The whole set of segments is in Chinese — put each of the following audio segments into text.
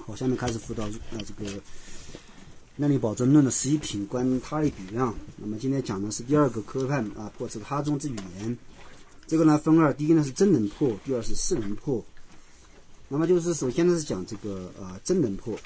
好，下面开始辅导这个量力保证论的实一品关他力比量。那么今天讲的是第二个科判啊，破斥他中之语言。这个呢分二，第一呢是真能破，第二是事能破。那么就是首先呢是讲这个真能破。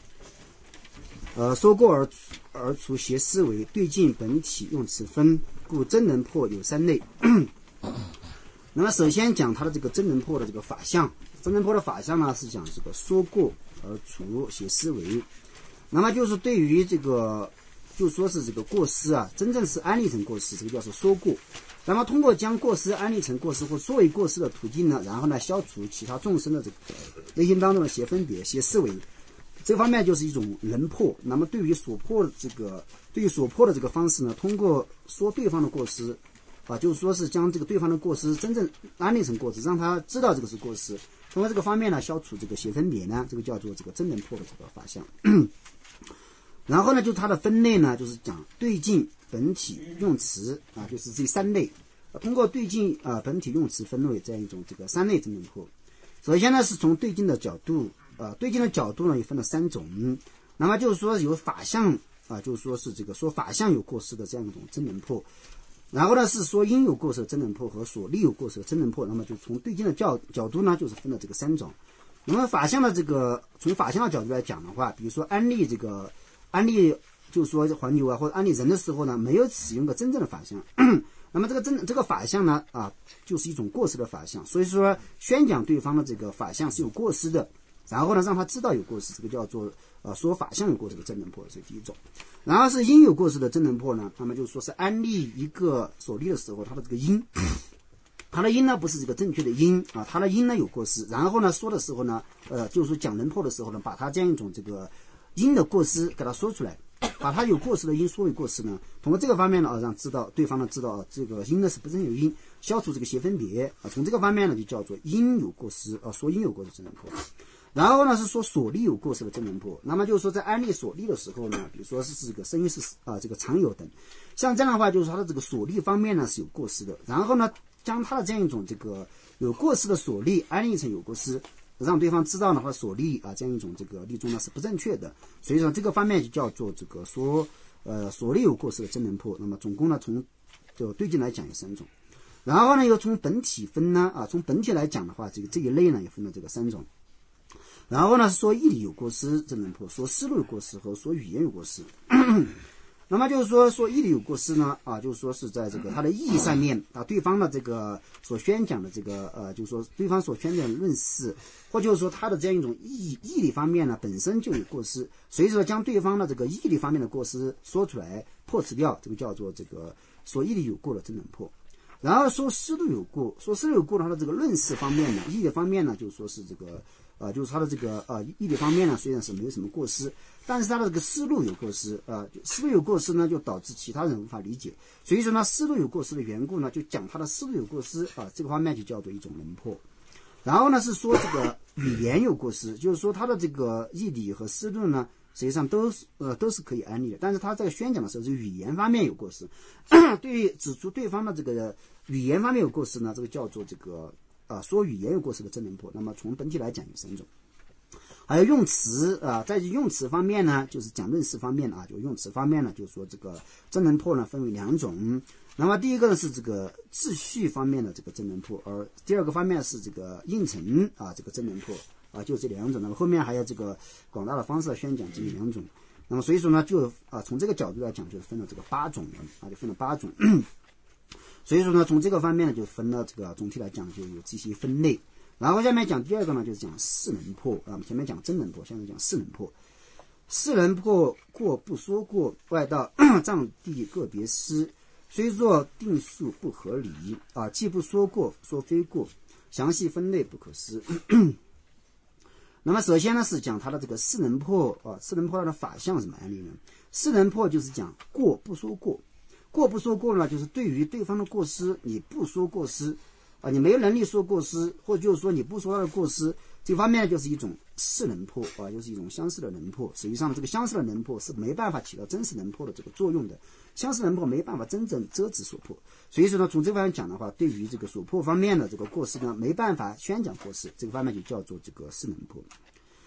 说过而除邪思维，对境本体用词分，故真能破有三类。那么首先讲它的这个真能破的这个法相。真能破的法相呢是讲这个说过而除邪思维。那么就是对于这个就说是这个过失啊，真正是安立成过失，这个叫做说过。那么通过将过失安立成过失或说为过失的途径呢，然后呢消除其他众生的这个内心当中的邪分别、邪思维，这方面就是一种能破。那么对于所破的这个方式呢，通过说对方的过失啊，就是说是将这个对方的过失真正安立成过失，让他知道这个是过失。通过这个方面呢，消除这个邪分别呢，这个叫做这个真能破的这个法相。然后呢，就是它的分类呢，就是讲对境、本体、用词啊，就是这三类。通过对境本体、用词分类这样一种这个三类真能破。首先呢，是从对境的角度对境的角度呢也分了三种。那么就是说有法相就是说是这个说法相有过失的这样一种真能破。然后呢是说因有过失的真能破和所立有过失的真能破。那么就从对境的角度呢，就是分了这个三种。那么法相的这个从法相的角度来讲的话，比如说安立就是说黄牛或者安立人的时候呢，没有使用个真正的法相。那么这个法相呢就是一种过失的法相，所以说宣讲对方的这个法相是有过失的，然后呢让他知道有过失，这个叫做说法相有过失的真能破，这是第一种。然后是因有过失的真能破呢，那么就是说是安立一个所立的时候，它的这个因，它的因呢不是这个正确的因它的因呢有过失，然后呢说的时候呢就是说讲能破的时候呢，把它这样一种这个因的过失给它说出来，把它有过失的因说为过失呢，通过这个方面呢让对方呢知道这个因呢是不正有因，消除这个邪分别从这个方面呢就叫做因有过失说因有过失真能破。然后呢是说所立有过失的真能破。那么就是说在安立所立的时候呢，比如说是这个生意是这个常有等，像这样的话就是说它的这个所立方面呢是有过失的，然后呢将它的这样一种这个有过失的所立安立成有过失，让对方知道呢，他所立这样一种这个立宗呢是不正确的。所以说这个方面就叫做这个说所立有过失的真能破。那么总共呢从就对境来讲有三种。然后呢又从本体分呢从本体来讲的话，这一类呢也分了这个三种。然后呢说义理有过失真能破，说思路有过失和说语言有过失。那么就是说义理有过失呢就是说是在这个它的意义上面对方的这个所宣讲的这个就是说对方所宣讲的论事，或就是说他的这样一种义理方面呢本身就有过失，所以说将对方的这个义理方面的过失说出来破除掉，这个叫做这个说义理有过的真能破。然后说思路有过，说思路有过的它的这个论事方面呢，义理方面呢就是说是这个就是他的这个义理方面呢虽然是没有什么过失，但是他的这个思路有过失思路有过失呢就导致其他人无法理解，所以说呢思路有过失的缘故呢，就讲他的思路有过失这个方面就叫做一种能破。然后呢是说这个语言有过失，就是说他的这个义理和思路呢实际上都是可以安立的，但是他在宣讲的时候是语言方面有过失。对于指出对方的这个语言方面有过失呢，这个叫做这个说语言有过失的真能破。那么从本体来讲有三种。还有用词在用词方面呢，就是讲论事方面就用词方面呢，就是说这个真能破呢分为两种。那么第一个呢是这个秩序方面的这个真能破，而第二个方面是这个应承这个真能破就这两种。那么后面还有这个广大的方式来宣讲这两种。那么所以说呢就从这个角度来讲就分了这个8种就分了8种。所以说呢从这个方面呢就分了这个总体来讲就有这些分类。然后下面讲第二个呢就是讲事能破前面讲真能破，现在讲事能破。事能破过不说过，外道藏地个别失，虽作定数不合理既不说过说非过，详细分类不可思。那么首先呢是讲它的这个事能破事能破它的法相什么案例呢？事能破就是讲过不说过，过不说过呢就是对于对方的过失你不说过失你没有能力说过失，或者就是说你不说他的过失，这方面就是一种事能破就是一种相似的能破。实际上这个相似的能破是没办法起到真实能破的这个作用的，相似能破没办法真正遮止所破。所以说呢从这方面讲的话，对于这个所破方面的这个过失呢没办法宣讲过失，这个方面就叫做这个事能破。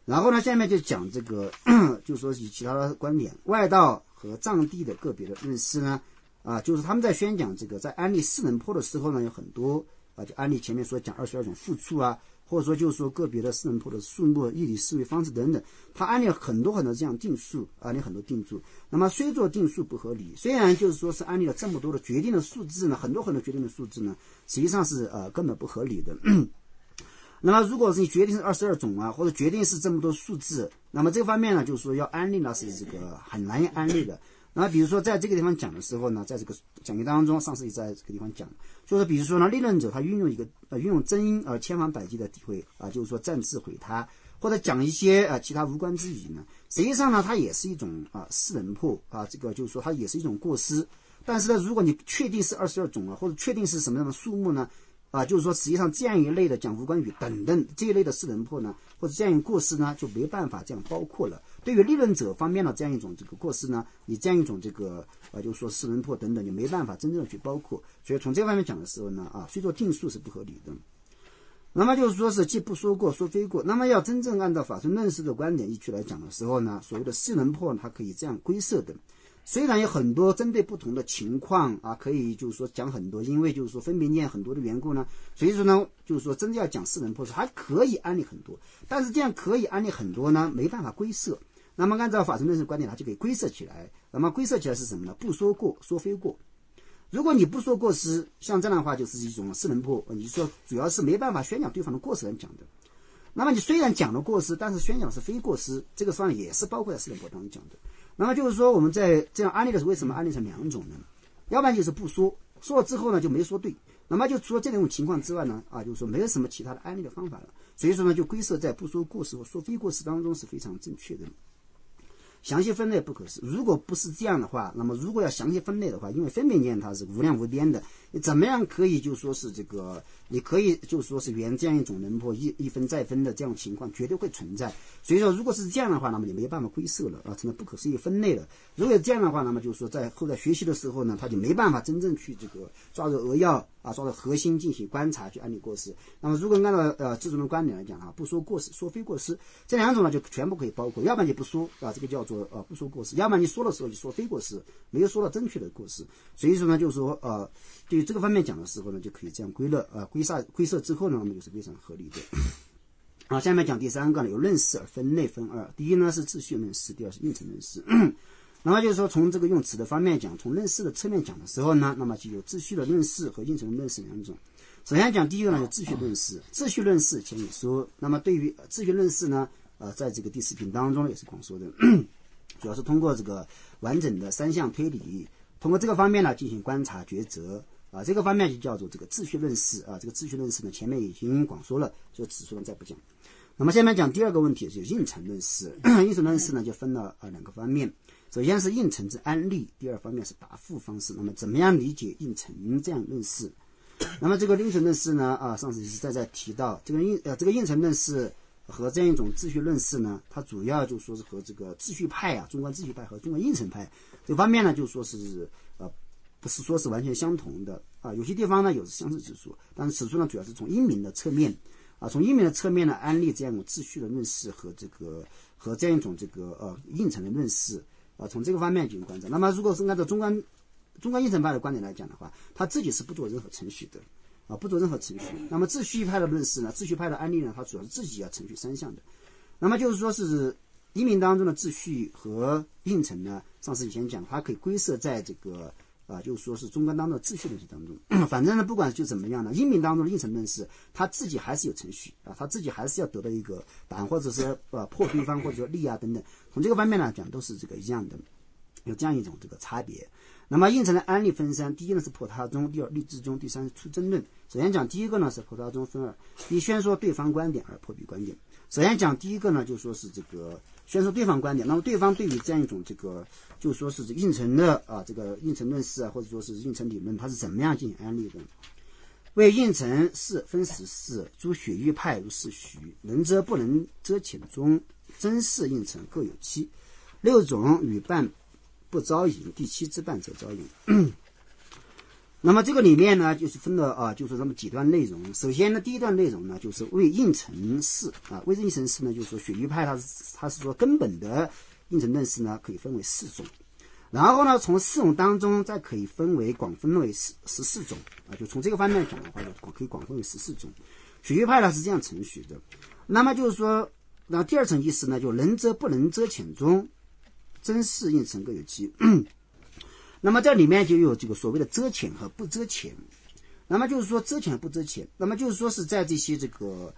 然后呢，下面就讲这个，就说以其他的观点，外道和藏地的个别的论师呢，就是他们在宣讲这个在安利四能破的时候呢，有很多就安利前面所讲22种复处或者说就是说个别的四能破的数目、义理思维方式等等，他安利了很多这样定数，安利很多定数。那么虽做定数不合理，虽然就是说是安利了这么多的决定的数字呢，很多决定的数字呢，实际上是根本不合理的。那么如果是你决定是22种或者决定是这么多数字，那么这个方面呢，就是说要安利呢是这个很难安利的。那比如说在这个地方讲的时候呢，在这个讲义当中，上次也在这个地方讲，就是比如说呢，立论者他运用真因而千方百计的诋毁就是说暂自毁他，或者讲一些其他无关之语呢，实际上呢，它也是一种四能破这个就是说它也是一种过失。但是呢，如果你确定是22种或者确定是什么样的数目呢？就是说实际上这样一类的讲无关语等等这一类的四能破呢，或者这样一个过失呢，就没办法这样包括了。对于立论者方面的这样一种这个过失呢，你这样一种这个就是说四能破等等，你没办法真正的去包括。所以从这个方面讲的时候呢，虽说定数是不合理的。那么就是说是既不说过说非过，那么要真正按照法顺论师的观点依据来讲的时候呢，所谓的四能破它可以这样归设的。虽然有很多针对不同的情况可以就是说讲很多，因为就是说分别念很多的缘故呢，所以说呢，就是说真的要讲四能破还可以安利很多，但是这样可以安利很多呢，没办法归设。那么按照法顺论师观点，它就可以归设起来。那么归设起来是什么呢？不说过说非过。如果你不说过失，像这样的话就是一种四能破，你说主要是没办法宣讲对方的过失来讲的。那么你虽然讲了过失，但是宣讲是非过失，这个方面也是包括在四能破当中讲的。那么就是说我们在这样安利的时候，为什么安利成2种呢？要不然就是不说，说了之后呢就没说对，那么就除了这种情况之外呢就是说没有什么其他的安利的方法了，所以说呢就归设在不说过失和说非过失当中是非常正确的。详细分类不可视，如果不是这样的话，那么如果要详细分类的话，因为分别念它是无量无边的，你怎么样可以就说是这个，你可以就说是圆这样一种能破一分再分的这样情况绝对会存在。所以说如果是这样的话，那么你没办法归设了成了不可思议分类了。如果这样的话，那么就是说在后来学习的时候呢，他就没办法真正去这个抓住扼要抓住核心进行观察去安利过失。那么如果按照自宗的观点来讲不说过失说非过失，这2种呢就全部可以包括，要不然你不说这个叫做不说过失，要不然你说的时候就说非过失，没有说到正确的过失。所以说呢就是说对于这个方面讲的时候呢，就可以这样归设之后呢，我们就是非常合理的。下面讲第3个呢，有论事而分类分2。第一呢是秩序论事，第二是应成论事。那么就是说从这个用词的方面讲，从论事的侧面讲的时候呢，那么就有秩序的论事和应成的论事2种。首先讲第一个呢，就秩序论事。秩序论事前也说，那么对于秩序论事呢在这个第4品当中也是广说的，主要是通过这个完整的3项推理，通过这个方面呢进行观察抉择这个方面就叫做这个秩序论事这个秩序论事呢前面已经广说了，就此处呢再不讲。那么下面讲第2个问题，就是应成论事。应成论事呢就分了2个方面，首先是应成之安利，第2方面是答复方式。那么怎么样理解应成这样论事？那么这个应成论事呢上次是在提到这个应成论事和这样一种秩序论事呢，它主要就说是和这个秩序派中观秩序派和中观应成派这方面呢就说是不是说是完全相同的有些地方呢有相似之处，但是此处呢主要是从因明的侧面从因明的侧面呢安利这样一种秩序的论事和这样一种这个应成的论事从这个方面进行观察。那么如果是按照中观应成派的观点来讲的话，他自己是不做任何程序的不做任何程序。那么秩序派的论事呢，秩序派的安利呢，它主要是自己要程序3项的。那么就是说是因明当中的秩序和应成呢，上次以前讲它可以归设在这个就是说是中观当中的秩序论事当中反正呢不管就怎么样呢，因明当中的应成论事他自己还是有程序他自己还是要得到一个答案，或者是破对方或者说立等等，从这个方面来讲都是这个一样的，有这样一种这个差别。那么应成的安利分3，第一呢是破他中，第2立之中，第3是出争论。首先讲第一个呢是破他中分2，以宣说对方观点而破彼观点。首先讲第一个呢就说是这个宣说对方观点，那么对方对于这样一种这个就说是这个应成的这个应成论事或者说是应成理论，它是怎么样进行安利的？为应成是分10事，诸血域派如是许，能遮不能遮浅中，真事应成各有7，6种与伴不招引，第7之半则招引。 那么这个里面呢，就是分了就是这么几段内容。首先呢，第一段内容呢，就是为应成式为应成式呢，就是说雪域派它是说根本的应成论式呢，可以分为4种。然后呢，从4种当中再可以广分为14种就从这个方面讲的话，就可以广分为14种。雪域派呢是这样程序的。那么就是说，然后第二层意思呢，就能遮不能遮潜中，真实应成各有其。那么这里面就有这个所谓的遮潜和不遮潜。那么就是说遮潜和不遮潜，那么就是说是在这些这个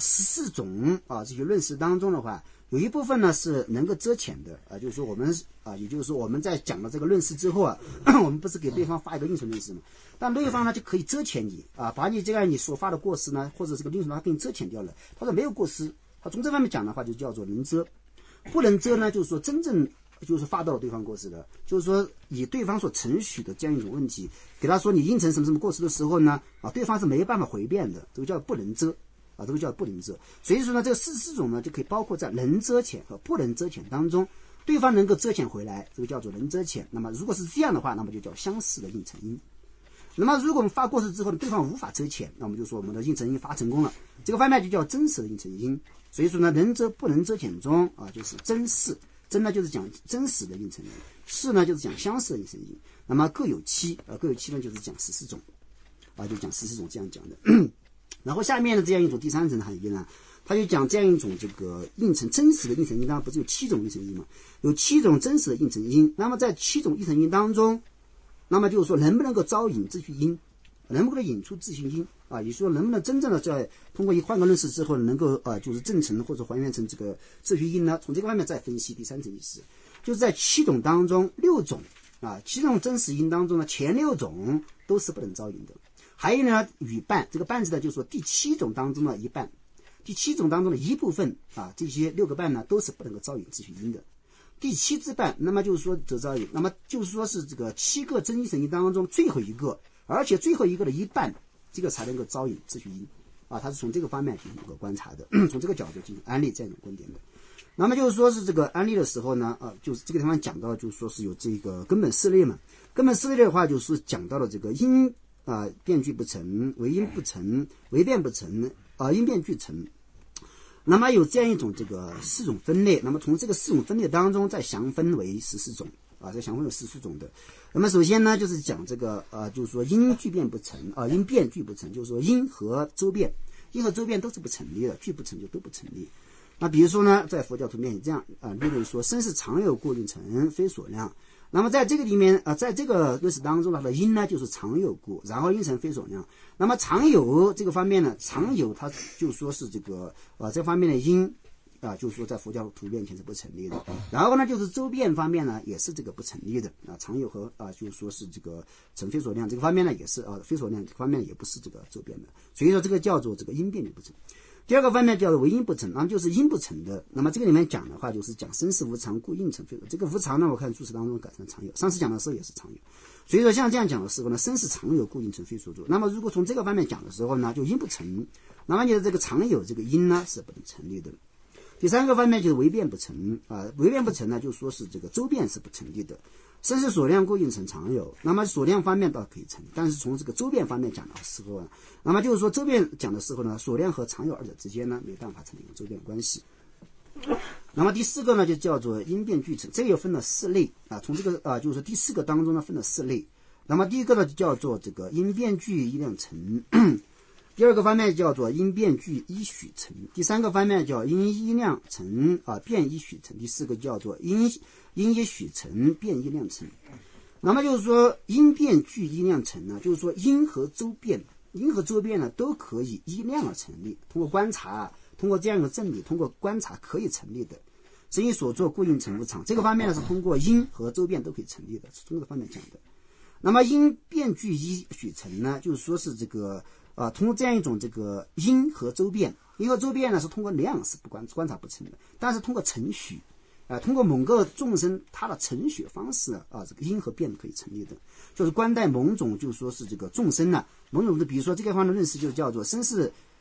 14种这些论式当中的话，有一部分呢是能够遮潜的就是说我们也就是说我们在讲了这个论式之后我们不是给对方发一个应成论式吗？但对方呢就可以遮潜你把你这个你所发的过失呢，或者这个应成他给你遮潜掉了，他说没有过失，他从这方面讲的话就叫做能遮。不能遮呢，就是说真正就是发到了对方过失的，就是说以对方所承许的这样一种问题，给他说你应成什么什么过失的时候呢对方是没办法回辩的，这个叫不能遮这个叫不能遮。所以说呢，这个14种呢就可以包括在能遮潜和不能遮潜当中，对方能够遮潜回来，这个叫做能遮潜。那么如果是这样的话，那么就叫相似的应成因。那么如果我们发过失之后呢，对方无法遮潜，那我们就说我们的应成因发成功了，这个方面就叫真实的应成因。所以说呢，能遮不能遮潜中就是真实，真呢就是讲真实的应成因，是呢就是讲相似的应成因。那么各有7各有7呢就是讲14种就讲14种这样讲的。然后下面的这样一种第3层含义呢，他就讲这样一种这个应成真实的应成因，当然不是有7种应成因嘛，有7种真实的应成因。那么在7种应成因当中，那么就是说能不能够招引秩序因，能不能引出秩序因也就是说能不能真正的在通过换个论式之后能够就是证成或者还原成这个秩序因呢？从这个方面再分析第3层意思，就是在7种当中6种7种真实因当中呢，前6种都是不能招引的。还有呢，与半，这个半字呢，就是说第7种当中的一半，第7种当中的一部分这些6个半呢都是不能够招引秩序因的。第7之半，那么就是说则招引，那么就是说是这个7个真应成因当中最后一个，而且最后一个的一半，这个才能够招引秩序因他是从这个方面进行一个观察的，从这个角度进行安利这样一种观点的。那么就是说是这个安利的时候呢就是这个地方讲到就是说是有这个根本4类嘛，根本4类的话就是讲到了这个因辩据不成，为因不成，为辩不成因辩俱成。那么有这样一种这个4种分类，那么从这个4种分类当中再详分为14种再详分为14种的。那么首先呢就是讲这个就是说因据辩不成因辩俱不成，就是说因和周辩都是不成立的，俱不成就都不成立。那比如说呢，在佛教图面也这样例如说生是常有故应成，非所量。那么在这个里面在这个论式当中它的因呢就是常有故，然后因成非所量。那么常有这个方面呢，常有它就说是这个这方面的因就是说在佛教图面前是不成立的。然后呢就是周辩方面呢也是这个不成立的常有和就是说是这个成非所量这个方面呢也是非所量这个方面也不是这个周辩的。所以说这个叫做这个因辩就不成。第二个方面叫做为因不成，那么就是因不成的。那么这个里面讲的话就是讲生死无常故应成非所。这个无常呢我看注释当中改成常有，上次讲的时候也是常有。所以说像这样讲的时候呢，生是常有故应成非所作。那么如果从这个方面讲的时候呢，就因不成，那么你的这个常有这个因呢是不能成立的。第3个方面就是为辩不成为辩不成呢就说是这个周辩是不成立的。生是所量故应成常有，那么所量方面倒可以成立，但是从这个周辩方面讲的时候那么就是说周辩讲的时候呢，所量和常有二者之间呢没办法成立周辩关系。那么第4个呢就叫做因辩俱成，这个又分了4类从这个就是第4个当中呢分了4类。那么第一个呢就叫做这个因辩俱一量成，第2个方面叫做因辩俱一许成，第3个方面叫因一量成辩一许成，第4个叫做因一许成辩一量成。那么就是说因辩俱一量成呢，就是说因和周辩呢都可以依量而成立，通过观察，通过这样一个证理，通过观察可以成立的。生因所作故应成无常，这个方面呢是通过因和周辩都可以成立的，是从这个方面讲的。那么因辩俱一许成呢，就是说是这个通过这样一种这个因和周辩呢是通过量是不观察不成的，但是通过程序通过某个众生他的程序方式这个因和辩可以成立的，就是观待某种就是说是这个众生某种的，比如说这个方面的认识就叫做生是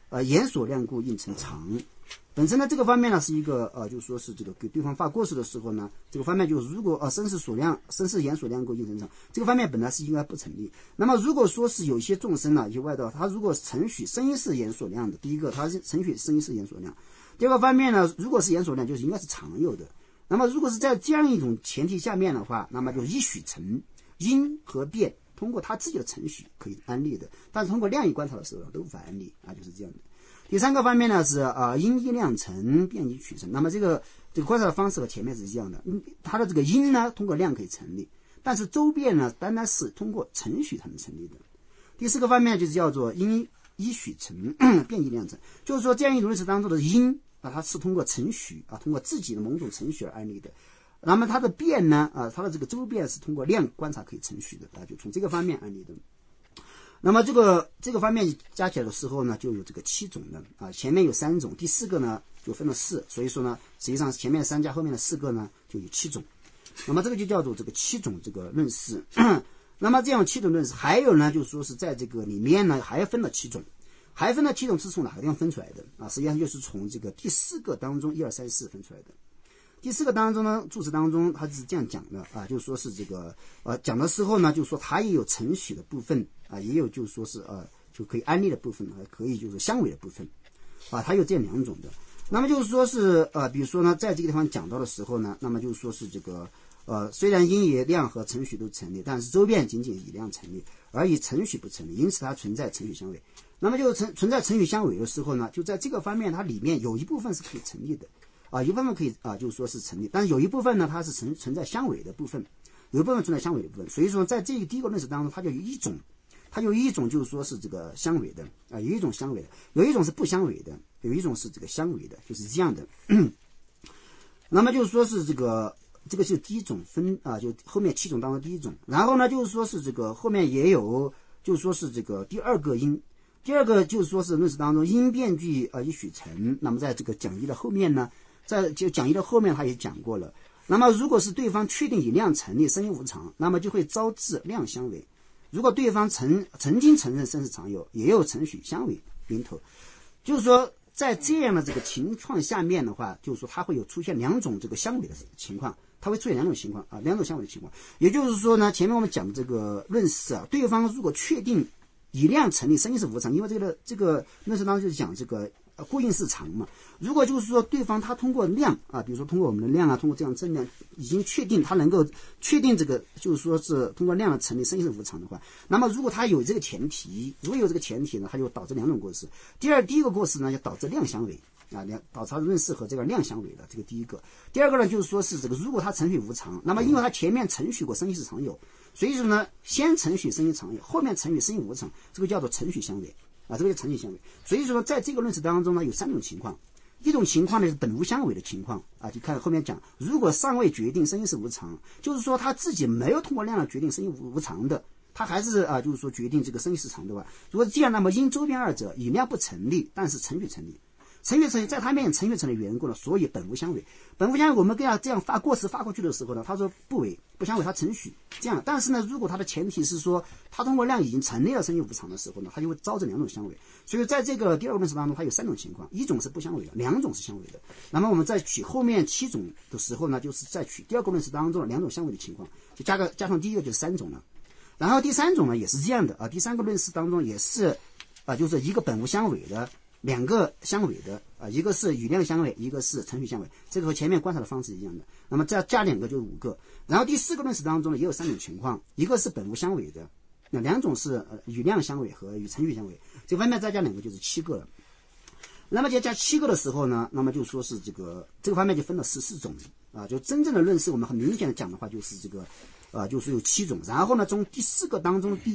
言所亮故应成长。本身呢这个方面呢是一个就是说是这个给对方发过失的时候呢，这个方面就是如果身是言所亮故应成长，这个方面本来是应该不成立。那么如果说是有一些众生呢，以外的他如果承许声音是言所亮的，第一个他是承许声音是言所亮，第二个方面呢，如果是言所亮就是应该是常有的。那么如果是在这样一种前提下面的话，那么就依许成因和变，通过他自己的程序可以安立的，但是通过量义观察的时候都无法安立就是这样的。第三个方面呢是因依量成，变依取成。那么这个观察的方式和前面是一样的，它的这个因呢通过量可以成立，但是周变呢单单是通过程序才能成立的。第四个方面就是叫做因依许成，变依量成，就是说这样一种认识当中的因它是通过程序通过自己的某种程序而安立的。那么它的变呢它的这个周变是通过量观察可以程序的就从这个方面安立的。那么这个方面加起来的时候呢，就有这个7种了前面有3种，第4个呢就分了4，所以说呢，实际上前面3加后面的4个呢就有7种。那么这个就叫做这个7种这个论事。那么这样7种论事，还有呢，就是说是在这个里面呢还分了7种，还分了7种是从哪个地方分出来的实际上就是从这个第4个当中1、2、3、4分出来的。第4个当中呢，注释当中他是这样讲的就是说是这个讲的时候呢，就是说它也有程序的部分也有就是说是就可以安立的部分可以就是相违的部分它有这2种的。那么就是说是比如说呢，在这个地方讲到的时候呢，那么就是说是这个虽然因也量和程序都成立，但是周变仅仅以量成立，而以程序不成立，因此它存在程序相违。那么就存在程序相违的时候呢，就在这个方面它里面有一部分是可以成立的一部分可以就是说是成立，但是有一部分呢它是存在相违的部分，有一部分存在相违的部分。所以说在这个第一个论述当中，它就有一种就是说是这个相违的有一种相违的，有一种是不相违的，有一种是这个相违的，就是这样的。那么就是说是这个是第一种分就后面7种当中第一种。然后呢就是说是这个后面也有就是说是这个第2个因，第2个就是说是论述当中因变具依许成。那么在这个讲义的后面呢，在就讲义的后面他也讲过了。那么如果是对方确定以量成立，声音无常，那么就会招致量相违。如果对方曾经承认声是常有，也有程序相违源头。就是说在这样的这个情况下面的话，就是说它会有出现2种这个相违的情况，它会出现2种情况2种相违的情况。也就是说呢，前面我们讲这个论事对方如果确定以量成立，声音是无常，因为这个论事当中就是讲这个故应是常嘛。如果就是说对方他通过量比如说通过我们的量通过这样正量已经确定他能够确定这个就是说是通过量的成立声音是无常的话，那么如果他有这个前提，如果有这个前提呢，它就导致2种过失。第一个过失呢就导致量相违导致论事和这个量相违的，这个第一个。第二个呢就是说是这个如果他程序无常，那么因为他前面程序过声音是常有，所以说呢先程序声音常有，后面程序声音无常，这个叫做程序相违这个是程序相违。所以说在这个论事当中呢有3种情况。一种情况呢是本无相违的情况就看后面讲，如果尚未决定声音是无常，就是说他自己没有通过量来决定声音无常的，他还是就是说决定这个声音是常的话，如果这样，那么因周变2者以量不成立，但是程序成立。程序成立在他面前程序成立缘故呢，所以本无相违。本无相违，我们跟他这样发过失发过去的时候呢，他说不违不相违，他程序这样。但是呢，如果他的前提是说他通过量已经成立了声音无常的时候呢，他就会招致2种相违。所以在这个第2个论事当中，它有3种情况，一种是不相违的，2种是相违的。那么我们在取后面7种的时候呢，就是在取第2个论事当中的2种相违的情况，就加上第一个就是3种了。然后第3种呢也是这样的第3个论事当中也是就是一个本无相违的，2个相违的一个是与量相违，一个是程序相违，这个和前面观察的方式一样的。那么再加2个就是5个。然后第4个论事当中呢也有3种情况，一个是本无相违的，2种是与量相违和与程序相违，这方面再加2个就是7个了。那么加7个的时候呢，那么就说是这个方面就分了14种就真正的论事我们很明显的讲的话就是这个就是有7种。然后呢从第4个当中第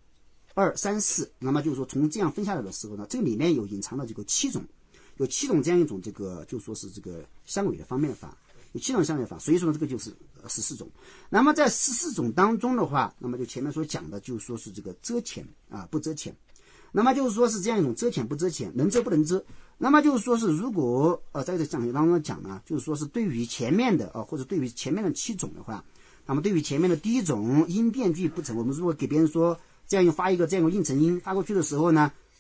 1、2、3、4，那么就是说从这样分下来的时候呢，这个里面有隐藏的这个7种，有7种这样一种这个就说是这个相违的方面的法，有7种相违法，所以说呢这个就是14种。那么在14种当中的话，那么就前面所讲的就是说是这个遮潜不遮潜，那么就是说是这样一种遮潜不遮潜，能遮不能遮。那么就是说是如果在这个讲义当中讲呢，就是说是对于前面的或者对于前面的7种的话，那么对于前面的第1种因变具不成，我们如果给别人说这样发一个这样一个应成因发过去的时候呢，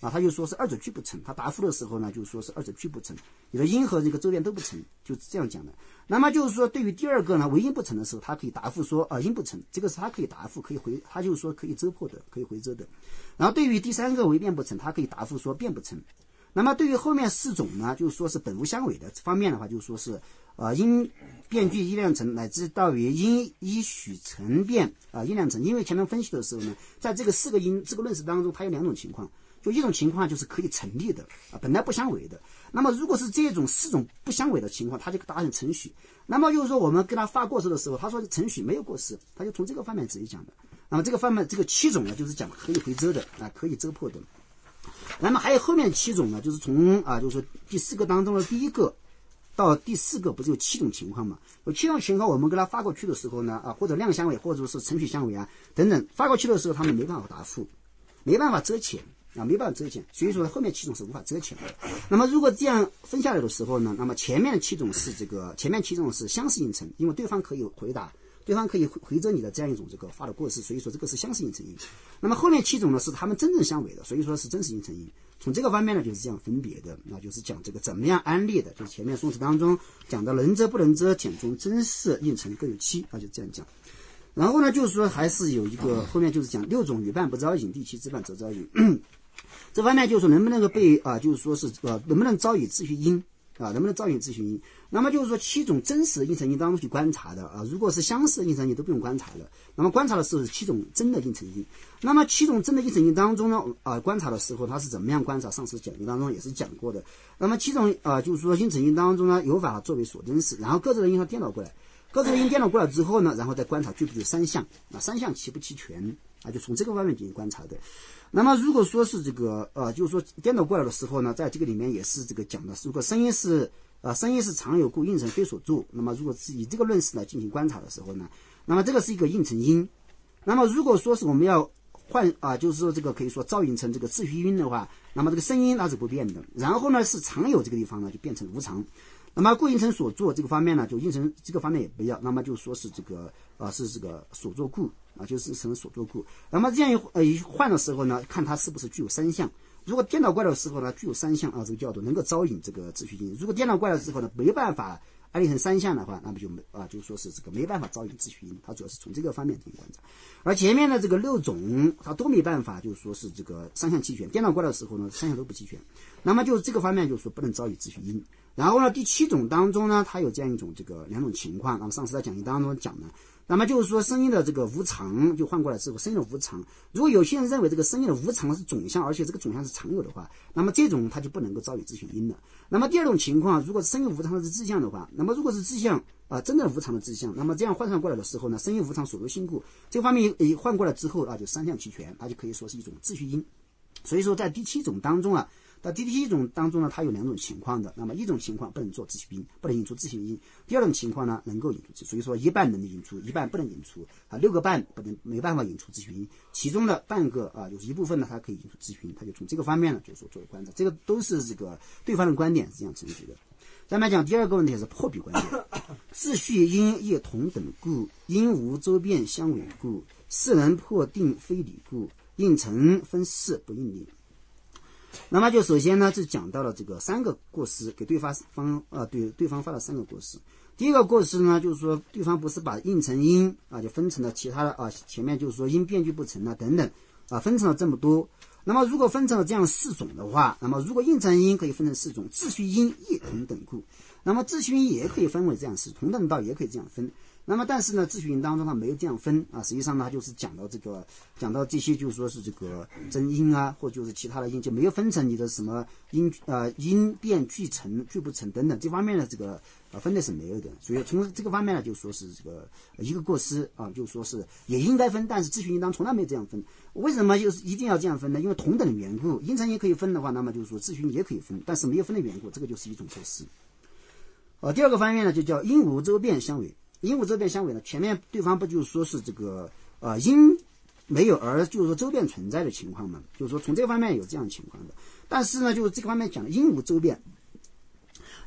他就说是二者俱不成。他答复的时候呢，就说是二者俱不成，你的因和这个周边都不成，就这样讲的。那么就是说，对于第二个呢，为因不成的时候，他可以答复说因不成，这个是他可以答复，可以回，他就是说可以遮破的，可以回遮的。然后对于第三个为变不成，他可以答复说变不成。那么对于后面4种呢，就是说是本无相违的方面的话，就是说是因变具依量成，乃至到于因依许成变依量成。因为前面分析的时候呢，在这个4个因这个论述当中，它有2种情况。就一种情况就是可以成立的本来不相违的。那么如果是这种4种不相违的情况，他就答成程序。那么就是说我们跟他发过失的时候，他说程序没有过失，他就从这个方面直接讲的。那么这个方面这个7种呢，就是讲可以回遮的可以遮破的。那么还有后面7种呢，就是从就是说第4个当中的第1个到第4个，不是有7种情况嘛？有7种情况，我们给他发过去的时候呢或者量相违，或者是程序相违等等，发过去的时候他们没办法答复，没办法遮潜没办法遮潜，所以说后面7种是无法遮潜的。那么如果这样分下来的时候呢，那么前面7种是前面7种是相似应成，因为对方可以回答，对方可以回遮你的这样一种发的过失，所以说这个是相似应成因。那么后面7种呢是他们真正相违的，所以说是真实应成因。从这个方面呢就是这样分别的，那就是讲这个怎么样安立的，就是前面宋词当中讲的能遮不能遮，简中真实应成各有7就这样讲。然后呢就是说还是有一个后面就是讲6种语伴不招引，第7之伴则招引。这方面就是说能不能够被就是说是能不能招引秩序因能不能招引秩序因。那么就是说7种真实的应成因当中去观察的如果是相似的应成因都不用观察了。那么观察的时候是7种真的应成因。那么7种真的应成因当中呢观察的时候它是怎么样观察，上次讲义当中也是讲过的。那么7种就是说应成因当中呢，有法作为所真实，然后各自的因要颠倒过来，各自的因颠倒过来之后呢，然后再观察具不具3项3项齐不齐全就从这个方面进行观察的。那么如果说是就是说颠倒过来的时候呢，在这个里面也是讲的，如果声音是常有故，应成非所作。那么如果是以这个论式来进行观察的时候呢，那么这个是一个应成因。那么如果说是我们要换就是说这个可以说照应成这个秩序因的话，那么这个声音它是不变的，然后呢是常有这个地方呢就变成无常。那么故应成所作这个方面呢，就应成这个方面也不要，那么就说是是所作故就是成所作故。那么这样一换的时候呢，看它是不是具有3项。如果颠倒过来的时候呢，具有3项这个叫做能够招引这个秩序因。如果颠倒过来的时候呢，没办法安立成3项的话，那么就说是没办法招引秩序因。它主要是从这个方面进行观察。而前面的这个6种它都没办法，就是说是3项齐全，颠倒过来的时候呢3项都不齐全，那么就是这个方面就是说不能招引秩序因。然后呢第7种当中呢，它有这样一种2种情况，那么上次在讲义当中讲的，那么就是说声音的无常就换过来之后，声音的无常，如果有些人认为这个声音的无常是总相，而且这个总相是常有的话，那么这种它就不能够招引秩序因了。那么第2种情况，如果声音无常的是自相的话，那么如果是自相真的无常的自相，那么这样换算过来的时候呢，声音无常所作心故，这方面一换过来之后就3项齐全，它就可以说是一种秩序因。所以说在第7种当中到第7种当中呢，它有2种情况的。那么一种情况不能做秩序因，不能引出秩序因；第2种情况呢，能够引出。所以说一半能引出，一半不能引出6个半没办法引出秩序因，其中的半个就是一部分呢，它可以引出秩序因。它就从这个方面呢，就是说作为观察，这个都是对方的观点是这样陈述的。咱们讲第2个问题是破比观点，秩序因业同等故，因无周边相违故，是能破定非理故，应成分事不应理。那么就首先呢，就讲到了3个过失，给对方发了3个过失。第一个过失呢，就是说对方不是把应成因就分成了其他的前面就是说因变具不成等等分成了这么多。那么如果分成了这样4种的话，那么如果应成因可以分成4种，秩序因亦同等故，那么秩序因也可以分为这样4，同等道也可以这样分。那么但是呢，秩序因当中它没有这样分实际上呢，它就是讲到这些就是说是真因或者就是其他的因，就没有分成你的什么因变具成具不成等等，这方面的分类是没有的。所以从这个方面呢，就说是一个过失就说是也应该分，但是秩序因当中从来没有这样分。为什么就是一定要这样分呢？因为同等的缘故，因成因可以分的话，那么就是说秩序因也可以分，但是没有分的缘故，这个就是一种过失。第2个方面呢，就叫因无周边相违。因无周边相违呢，前面对方不就是说是因没有而就是说周边存在的情况嘛，就是说从这个方面有这样的情况的。但是呢，就是这个方面讲因无周边，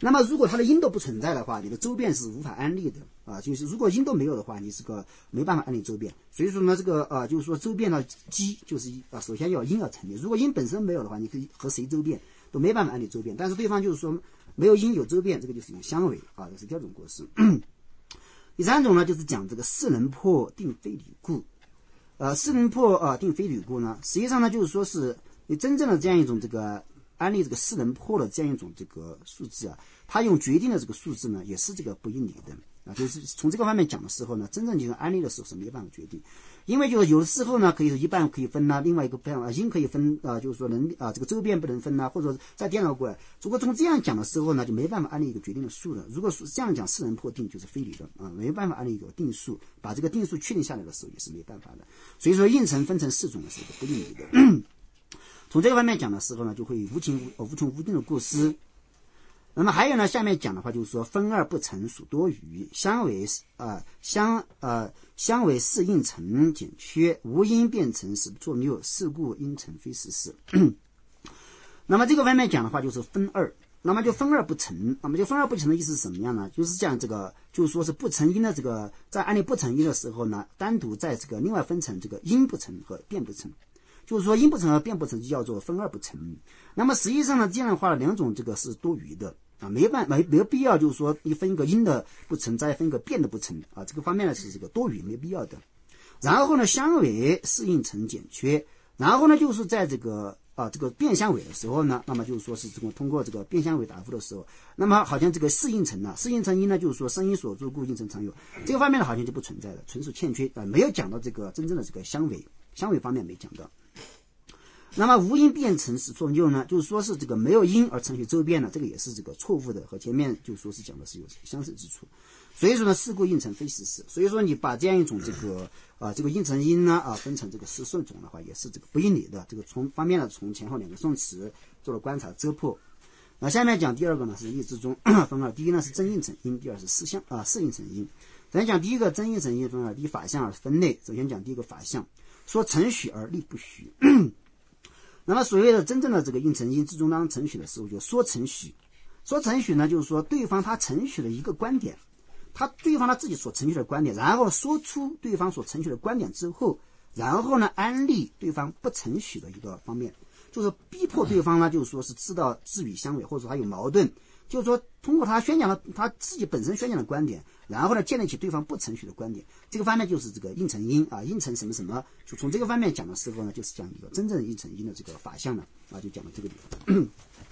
那么如果它的因都不存在的话，你的周边是无法安利的啊。就是如果因都没有的话，你这个没办法安利周边。所以说呢，这个就是说周边的基就是首先要因要成立。如果因本身没有的话，你可以和谁周边都没办法安利周边。但是对方就是说没有因有周边，这个就是有相违啊，这是第二种过失。第三种呢，就是讲这个四能破定非履故。四能破定非履故呢，实际上呢就是说是你真正的这样一种这个安利这个四能破的这样一种这个数字啊，它用决定的这个数字呢，也是这个不应理的啊。就是从这个方面讲的时候呢，真正就是安利的时候是没办法决定，因为就是有的时候呢，可以说一半可以分另外一个半因可以分就是说能这个周边不能分或者再颠倒过来。如果从这样讲的时候呢，就没办法安利一个决定的数了。如果是这样讲四能破定就是非理的没办法安利一个定数，把这个定数确定下来的时候也是没办法的。所以说应成分成四种是一个不应理的。从这个方面讲的时候呢，就会无穷无尽的过失。那么还有呢，下面讲的话就是说分二不成属多余，相为是应成减缺，无因变成是作谬，是故应成非实事。那么这个方面讲的话就是分二，那么就分二不成，那么就分二不成的意思是什么样呢？就是讲这个就是说是不成因的这个在案例不成因的时候呢，单独在这个另外分成这个因不成和变不成。就是说因不成和变不成就叫做分二不成。那么实际上呢，这样的话两种这个是多余的没有必要，就是说你分一个因的不成再分一个变的不成这个方面呢是这个多余没必要的。然后呢相违是应成减缺，然后呢就是在这个这个变相违的时候呢，那么就是说是这个通过这个变相违答复的时候，那么好像这个是应成是应成因呢，就是说生因所助故应成常有，这个方面呢好像就不存在了，纯属欠缺没有讲到这个真正的这个相违方面没讲到。那么无因变成是作谬呢，就是说是这个没有因而成其周边呢，这个也是这个错误的，和前面就说是讲的是有相似之处。所以说呢，事故应成非实事。所以说你把这样一种这个这个应成因呢分成这个十顺种的话，也是这个不应理的。这个从方面呢，从前后两个宋词做了观察遮破。那下面讲第二个呢是义之中分二，第一呢是真应成因，第二是事应成因。首先讲第一个真应成因分二，第一法相而分类。首先讲第一个法相，说承许而立不许。那么所谓的真正的这个应成因之中当承许的时候，就说承许。说承许呢，就是说对方他承许了一个观点，对方他自己所承许的观点，然后说出对方所承许的观点之后，然后呢安利对方不承许的一个方面，就是逼迫对方呢，就是说是知道字与相违，或者说他有矛盾，就是说通过他宣讲了他自己本身宣讲的观点，然后呢建立起对方不承许的观点，这个方面就是这个应成因应成什么什么。就从这个方面讲的时候呢，就是讲一个真正应成因的这个法相呢就讲到这个地方。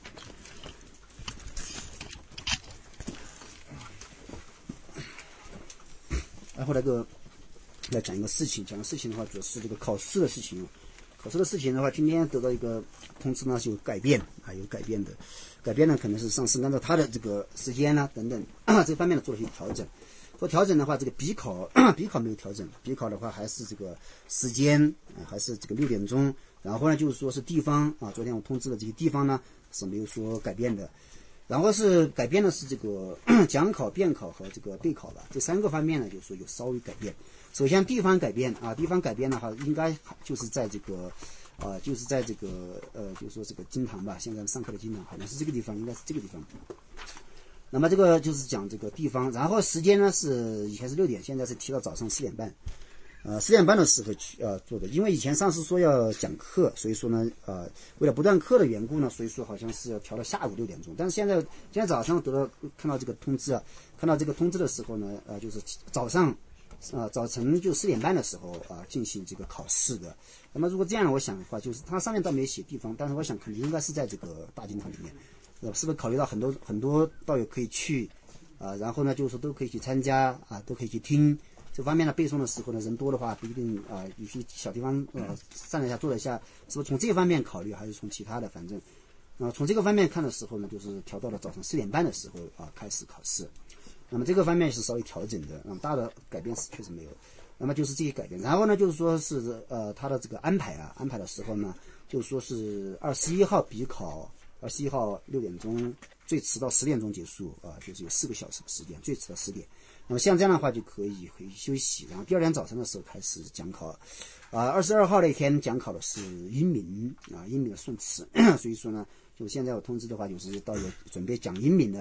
然后来讲一个事情，讲的事情的话主要是这个考试的事情。考试的事情的话，今天得到一个通知呢是有改变有改变的。改变呢可能是上司按照他的这个时间等等这方面呢做了一些调整。做调整的话，这个笔考没有调整，笔考的话还是这个时间还是这个6点钟。然后呢就是说是地方昨天我通知的这些地方呢是没有说改变的。然后是改变的是这个讲考、辩考和这个备考吧，这3个方面呢，就是说有稍微改变。首先地方改变地方改变的话，应该就是在这个就是说这个经堂吧，现在上课的经堂好像是这个地方，应该是这个地方。那么这个就是讲这个地方，然后时间呢是以前是6点，现在是提到早上4点半。4点半的时候去做的，因为以前上司说要讲课，所以说呢为了不断课的缘故呢，所以说好像是要调到下午6点钟。但是现在早上看到这个通知看到这个通知的时候呢就是早晨就4点半的时候进行这个考试的。那么如果这样我想的话，就是它上面倒没写地方，但是我想肯定应该是在这个大经堂里面。是不是考虑到很多道友可以去然后呢就是说都可以去参加都可以去听。这方面的背诵的时候呢，人多的话不一定有些小地方站了一下坐了一下，是不是从这方面考虑，还是从其他的？反正从这个方面看的时候呢，就是调到了早上4点半的时候开始考试。那么这个方面是稍微调整的，那么大的改变是确实没有。那么就是这些改变，然后呢就是说是他的这个安排的时候呢，就是说是21号笔考，21号6点钟，最迟到10点钟结束就是有4个小时的时间，最迟到10点。那么像这样的话就可以回去休息，然后第二天早晨的时候开始讲考。22号那一天讲考的是英名英名的顺词所以说呢，就现在我通知的话，就是到有准备讲英名的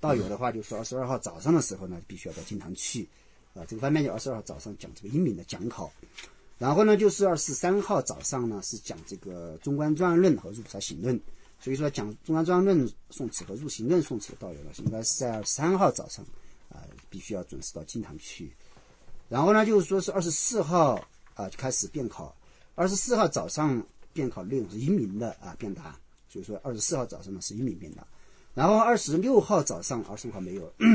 道友的话，就是22号早上的时候呢，必须要到经堂去这个方面就22号早上讲这个英明的讲考。然后呢，就是23号早上呢是讲这个中观专论和入菩萨行论。所以说讲中观专论诵持和入行论诵持的道友呢，应该是在23号早上必须要准时到经堂去。然后呢，就是说是24号就开始辩考。24号早上辩考内容是英明的辩答，所以说24号早上呢是英明辩答。然后26号早上，25号没有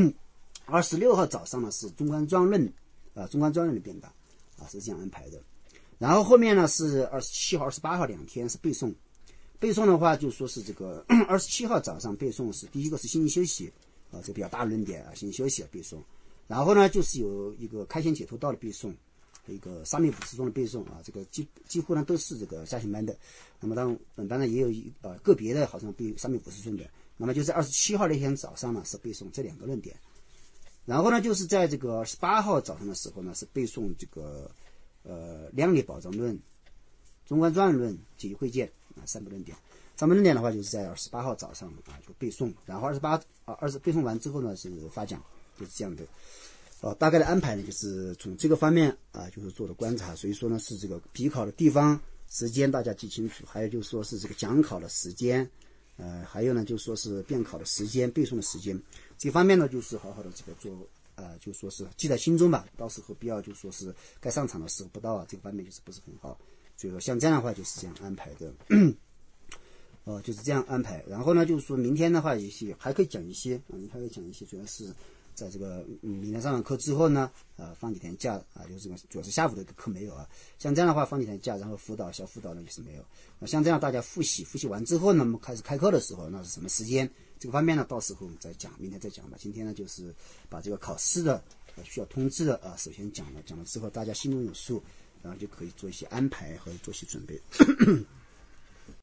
26号早上呢是中观专论中观专论的辩答是这样安排的。然后后面呢是27号、28号2天是背诵。背诵的话就说是这个27号早上背诵是第一个是心行修习这个比较大的论点心行修习背诵。然后呢就是有一个开显解脱道的背诵，一个沙弥普慈宗的背诵这个几乎呢都是这个下行班的。那么本班呢也有个别的好像背沙弥普慈宗的。那么就在27号那天早上呢是背诵这2个论点。然后呢就是在这个28号早上的时候呢是背诵这个量力宝藏论、中观专论、解义会见3部论点。3部论点的话就是在28号早上就背诵，然后20背诵完之后呢是发讲，就是这样的。大概的安排呢就是从这个方面就是做的观察。所以说呢是这个笔考的地方时间大家记清楚，还有就是说是这个讲考的时间还有呢就是说是辩考的时间、背诵的时间，这方面呢就是好好的这个做就说是记在心中吧，到时候不要就说是该上场的时候不到这个方面就是不是很好。所以说像这样的话就是这样安排的就是这样安排。然后呢就是说明天的话也是还可以讲一些还可以讲一些，主要是在这个明天上完课之后呢放几天假就是这个主要是下午的课没有像这样的话放几天假，然后小辅导呢也是没有像这样大家复习完之后呢，我们开始开课的时候那是什么时间，这个方面呢到时候我们再讲，明天再讲吧。今天呢就是把这个考试的需要通知的首先讲了之后大家心中有数，然后就可以做一些安排和做一些准备